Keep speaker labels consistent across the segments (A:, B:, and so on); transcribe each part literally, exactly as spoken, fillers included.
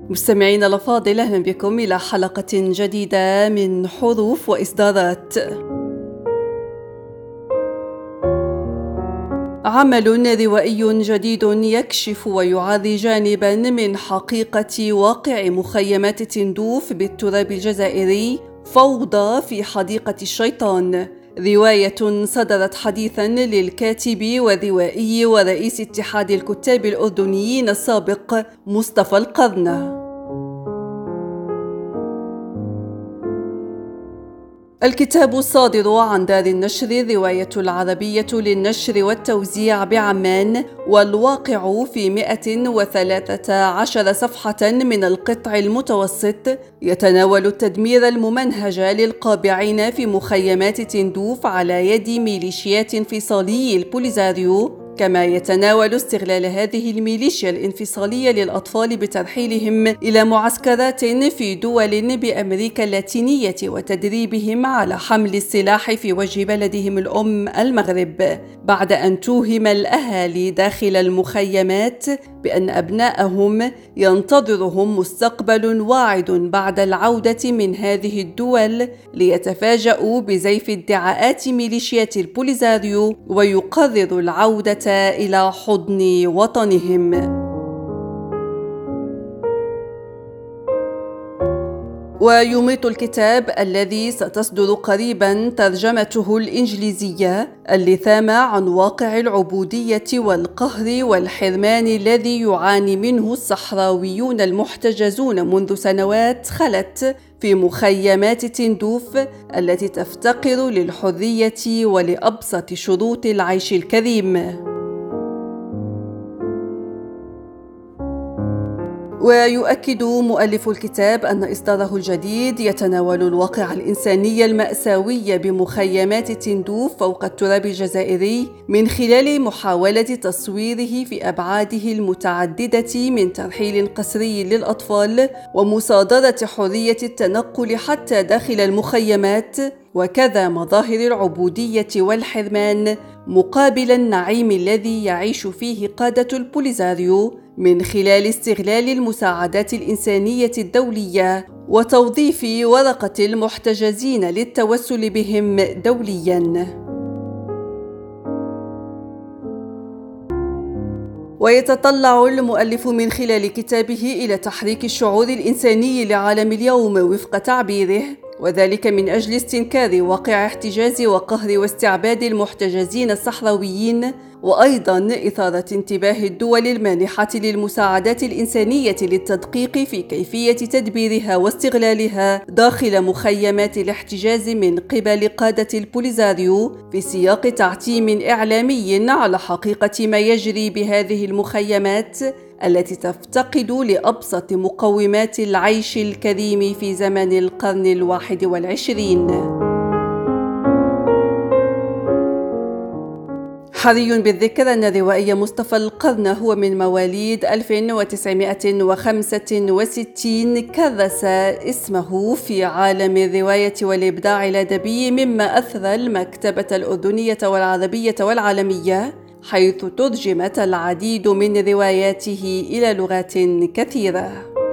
A: مستمعينا الأفاضل، أهلا بكم إلى حلقة جديدة من حروف وإصدارات. عمل روائي جديد يكشف ويعري جانبا من حقيقة واقع مخيمات تندوف بالتراب الجزائري، فوضى في حديقة الشيطان. رواية صدرت حديثا للكاتب والروائي ورئيس اتحاد الكتاب الأردنيين السابق مصطفى القرن. الكتاب الصادر عن دار النشر رواية العربية للنشر والتوزيع بعمان، والواقع في مئة وثلاثة عشر صفحة من القطع المتوسط، يتناول التدمير الممنهج للقابعين في مخيمات تندوف على يد ميليشيات انفصالي البوليزاريو، كما يتناول استغلال هذه الميليشيا الانفصالية للأطفال بترحيلهم إلى معسكرات في دول بأمريكا اللاتينية وتدريبهم على حمل السلاح في وجه بلدهم الأم المغرب، بعد أن توهم الأهالي داخل المخيمات بأن أبنائهم ينتظرهم مستقبل واعد بعد العودة من هذه الدول، ليتفاجؤوا بزيف ادعاءات ميليشيات البوليزاريو ويقرروا العودة إلى حضن وطنهم. ويميط الكتاب الذي ستصدر قريبا ترجمته الإنجليزية اللثام عن واقع العبودية والقهر والحرمان الذي يعاني منه الصحراويون المحتجزون منذ سنوات خلت في مخيمات تندوف التي تفتقر للحرية ولأبسط شروط العيش الكريم. ويؤكد مؤلف الكتاب أن إصداره الجديد يتناول الواقع الإنساني المأساوي بمخيمات تندوف فوق التراب الجزائري من خلال محاولة تصويره في أبعاده المتعددة، من ترحيل قسري للأطفال ومصادرة حرية التنقل حتى داخل المخيمات، وكذا مظاهر العبودية والحرمان مقابل النعيم الذي يعيش فيه قادة البوليزاريو من خلال استغلال المساعدات الإنسانية الدولية وتوظيف ورقة المحتجزين للتوسل بهم دولياً. ويتطلع المؤلف من خلال كتابه إلى تحريك الشعور الإنساني لعالم اليوم وفق تعبيره، وذلك من أجل استنكار واقع احتجاز وقهر واستعباد المحتجزين الصحراويين، وأيضاً إثارة انتباه الدول المانحة للمساعدات الإنسانية للتدقيق في كيفية تدبيرها واستغلالها داخل مخيمات الاحتجاز من قبل قادة البوليزاريو، في سياق تعتيم إعلامي على حقيقة ما يجري بهذه المخيمات التي تفتقد لأبسط مقومات العيش الكريم في زمن القرن الواحد والعشرين. حري بالذكر أن روائي مصطفى القرن هو من مواليد ألف وتسعمائة وخمسة وستين، كرس اسمه في عالم الرواية والإبداع الأدبي، مما أثرى المكتبة الأردنية والعربية والعالمية، حيث ترجمت العديد من رواياته إلى لغات كثيرة.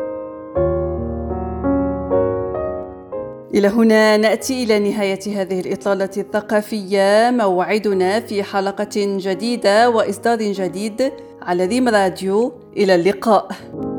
A: إلى هنا نأتي إلى نهاية هذه الإطلالة الثقافية. موعدنا في حلقة جديدة وإصدار جديد على ريم راديو. إلى اللقاء.